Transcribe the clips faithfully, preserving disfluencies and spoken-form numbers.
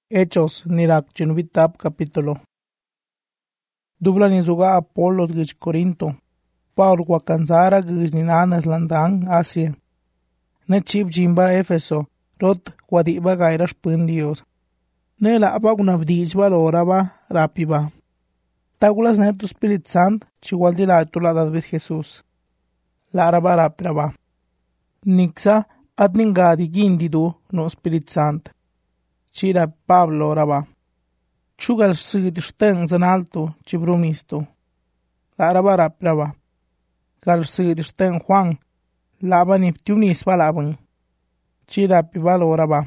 Hechos nirak chunvitab capítulo. Dubla ni zuga Apolos gij Corinto. Paul wakansara gij ni nanas landang Asia. Ne chip jimba Efeso. Rot wadiba gairas pun Dios. Ne la apa unabdijba loraba rapiba. Tagulas ne tu Spirit Sant chiwaldi la tula dadvid Jesus. La araba rapiba. Nixa adningadi gindidu no Spirit Sant. Chira Pablo raba. Chugal sigit steng zan alto chibrumisto. La raba rapraba. Gal sigit steng Juan. Laba ni ptiunis balabang. Chira pibalo raba.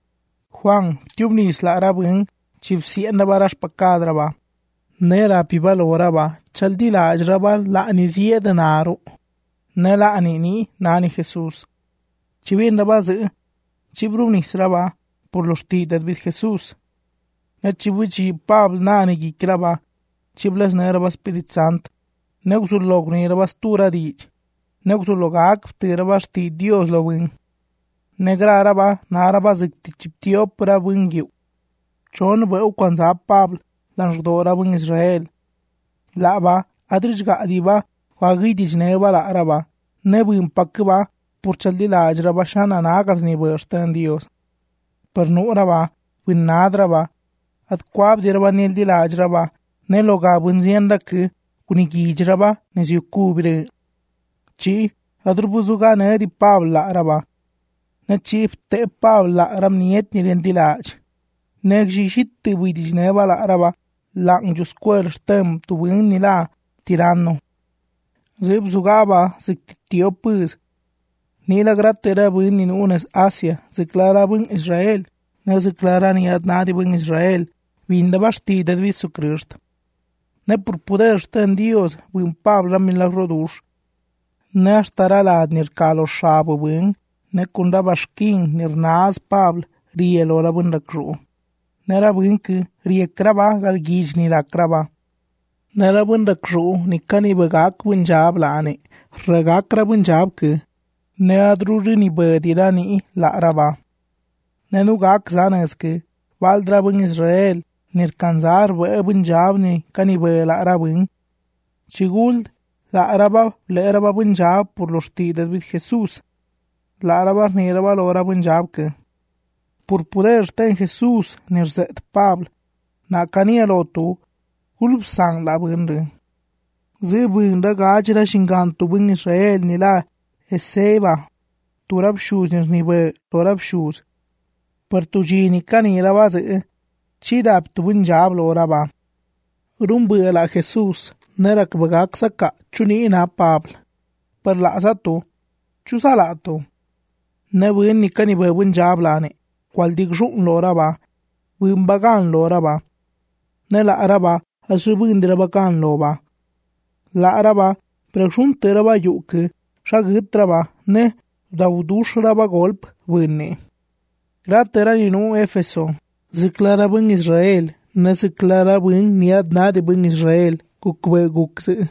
Juan ptiunis la rabang chipsien rabaras pakadraba. Nera pibalo raba. Chaldi la ajraba la anizie denaro. Nela anini nani Jesus. Chibin raba zi. Chibrumis raba. Por los titas vid Jesús. Ne chibuchi Pablo nani gikraba. Chiblas nerva Spirit Sant. Ne usul log nervas tura dich. Ne usul log ak tirabas ti Dios lo win. Ne graraba naraba zikti chiptio pra wingiu. Chon veu kwanza Pablo lanjdora win Israel. Laba adrij gadiba wagidij neva la araba. Ne win pakba por chaldi la ajraba shana nagal ni verstan Dios. Per nu raba, win nad raba, at kwab diraba nil di laj raba, ne loga bunzien rak, kunigij raba, ne ziyukubire. Chi, adrubuzuga ne di Pablo la raba, ne chif te Pablo la ram niet nilin di laj. Ne gjishit widij neba la raba, lang ju square stem tu win nila tiranno. Zib zugaba ziktio puz, Nila gratera bun in unes Asia, ziklara bun Israel, ne ziklara ni adnadi bun Israel, vinda basti de Jesu Christ. Ne por poder sten Dios, bun Pablo milagro dush. Ne astara la adnir kalo shabo bun, ne kunda bashkin nir naas Pablo, rielora bun rakru. Nera bun ki riekraba gal gij ni lakraba. Nera bun rakru ni kani bagak bun jab laane, ragakra bun jab ki, ne adruri ni badira ni la raba. Ne nugak zaneske, waldra bun Israel, nir kanzar wa bun jab ni kani ba la rabun. Chiguld, la raba le raba bun jab por los tidas vid Jesús. La raba ni raba lo bun jab ke. Por poder está en Jesús, nir zet Pablo, na kani alotu, ulub sang la bun. Zi bun da gajra shingantu bun Israel ni la Eseba, turab shoes ni be turab shoes. Per tu jini kani raba ze, chidab tu bunjab lo raba. Rumbu la Jesús, nerak bagak saka, chuni na Pablo. Per la zato, chusalato. Ne bun ni kani be bunjab lane, kwal dig rung lo raba, bun bagan lo raba. Ne la raba, asu bun dirabakan lo ba. La raba, prexun teraba yuke, Shagitraba ne daudush raba golp winne. Gratera ni no Efeso. Ziklara bun Israel. Ne ziklara bun niad nadi bun Israel. Kukwe gukse.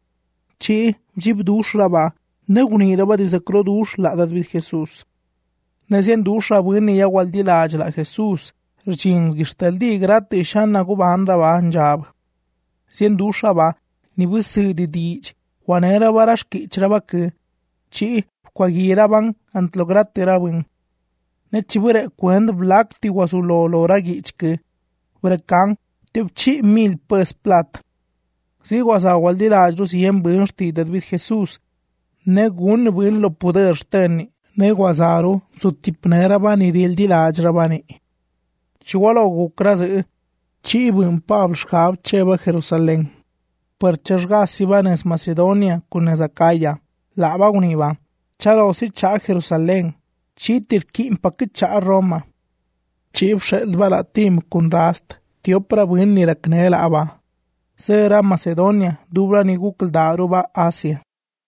Chi jibdush raba. Ne guni raba dizakro dush la dadvid Jesus. Ne zien dush raba ni ya waldi la ajla Jesus. Rchin gistaldi gratte shanna kuban raba anjab. Zien dush raba ni busi di dij. Wanera barash kichraba ke. Chi kwagiraban antlograteraban. Ne chibure kwend black ti wasulo lora gichke. Brekan tip chi mil pes plat. Si wasa waldi la ajru sien bunsti dadvid Jesus. Ne gun bun lo poder steni. Ne wasaru su tipneraban iril di la ajrabani. Chiwalo gukraze. Chi bun Pablo shab cheba Jerusalén. Per chashga sibanes Macedonia kunes Acaya. La baguniba, chalo si cha Jerusalén, chitir kim pakit cha Roma. Chip shel balatim kun rast, tiopra bun ni raknela aba. Sera Macedonia, dubra ni gukl daruba Asia.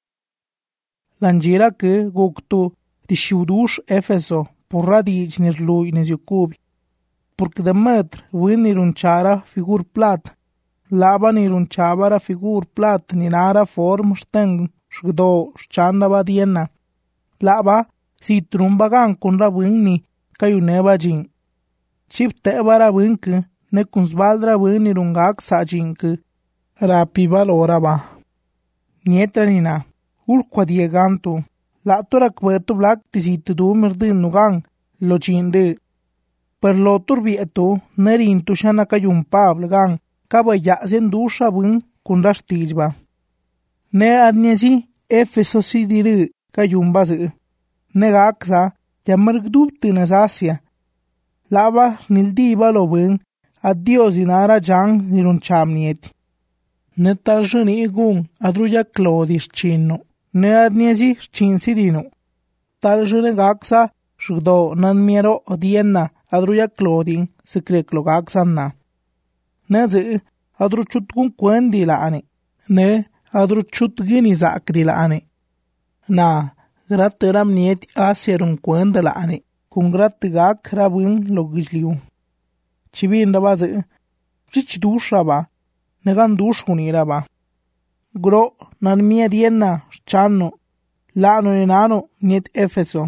Lanjira ke guktu rishudush Efeso, purra dij nirlui nizyukubi. Porque de metr bun nirunchara figur plat, laba nirunchabara figur plat ni nara form steng. Shgdo shchandaba diena. Laba si trumbagan kun rabwing ni kayuneba jing. chip tebara bunke ne kunsbaldra buni rungak sajinke rapi valoraba nietra nina ulqua dieganto la torak betu blak tisitu du mirdin nugang lo chinde per lo turbieto nerin tu shana kayum pabl gang kabaya zen dusha bun kun rastijba ne adnesi efeso sidiru kayum bazu ne gaksa yamargdub tinasasia lava nildi balo bun adios inara jang nirun chamnieti ne tarjuni gun adruya clodis chinno ne adniesi chinsirino tarjune gaksa shugdo nan miero odienna adruya clodin secret gaksanna ne ze adru chut gun kwendi laane ne adru chut gini zakdi laane na gratteram niet aserun kwenda laane kun grat gak rabun logishliu chibin rabaze rich dushaba negan dushuniraba gro nan mia dienna channo lano enano niet efeso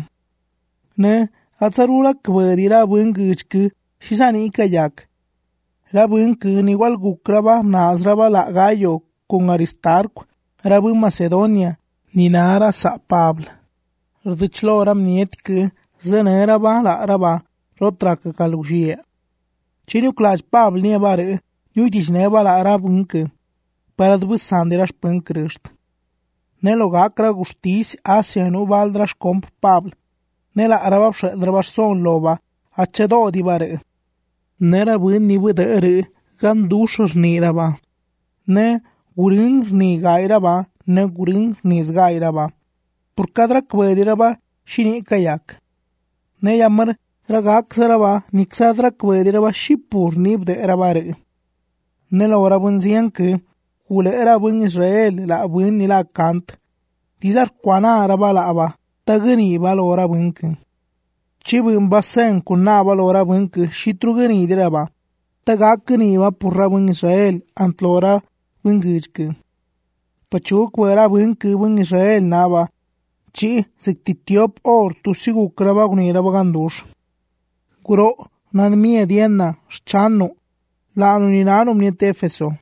ne atsarula kwedira bun gishku shisani kayak rabun kun igual gukraba nazraba la gallo con aristarco rabun macedonia ninara sa pabl rdchloram niet ke zeneraba la raba rotrak kalushie chinu clash pabl ne bare Nuitis neba la arabunke, para dbus sanderas punkrust. Ne lo gakra gustis asia nu valdras comp pabl. Ne la arabab drabas son loba, acedo di bare. Ne rabun ni budere, gandushos ni raba. Ne gurin ni gairaba, ne gurin ni zgairaba. Por kadra kwediraba, shini kayak. Ne yamar ragak saraba, niksadra kwediraba shipur nib de rabare. Ne la orabun zianke, kule erabun Israel la abun ni la kant. Tizar kwana araba la aba, tagani bal orabunke. Chibun basen kuna bal orabunke, shitrugani diraba. Tagakani va purrabun Israel, antlora bungijke. Pachuk werabunke bun Israel naba. Chi siktitiop or tu sigu kraba guniraba gandush. Guro nan mia dienna, schanno. La anuninanum niet efeso.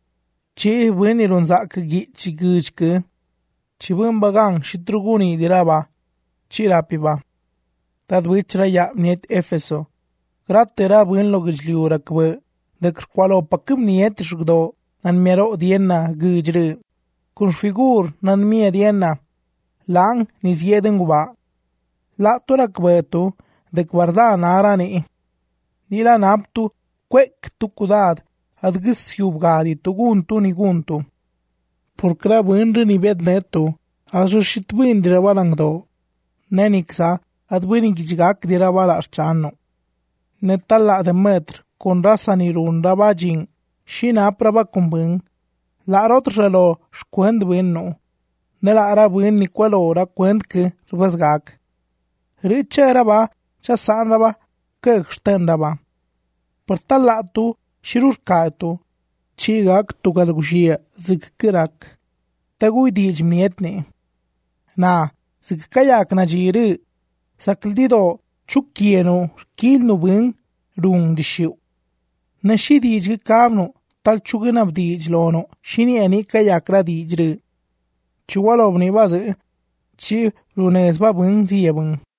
Chi veniron zak gi chigujke. Chi bun bagang shitruguni diraba. Chi rapiba. Tad wichra ya niet efeso. Gratera bun logijliura kwe. Dekr kwalo pakim niet shugdo. Nan mero dienna gujre. Kun figur nan mia dienna. Lang nisjeden guba. La tora kwetu. Dek warda narani. Nila naptu. Kwek tukudad, adgis yubgadi tuguntu niguntu. Purkra bunri ni bed neto, aso shitwin dirabalangdo. Neniksa, adwini gijgak dirabalas channo. Netalla de metr, con rasa ni run rabajin, shina praba kumbun. La rotrelo, shkwend winno. Nela arabwin ni kwelo ra kwendke rubasgak. Riche raba, chasan raba, kek shten raba. Per talato shirurkato chigak tugalgushia zikkirak tagui dijmietne na zikkayak na jiri sakldido chukkieno kilno bun rung dishu na shidij kamno tal chugunab dijlono shini ani kayakra dijre chuwalobni baze chi runes babun ziyabun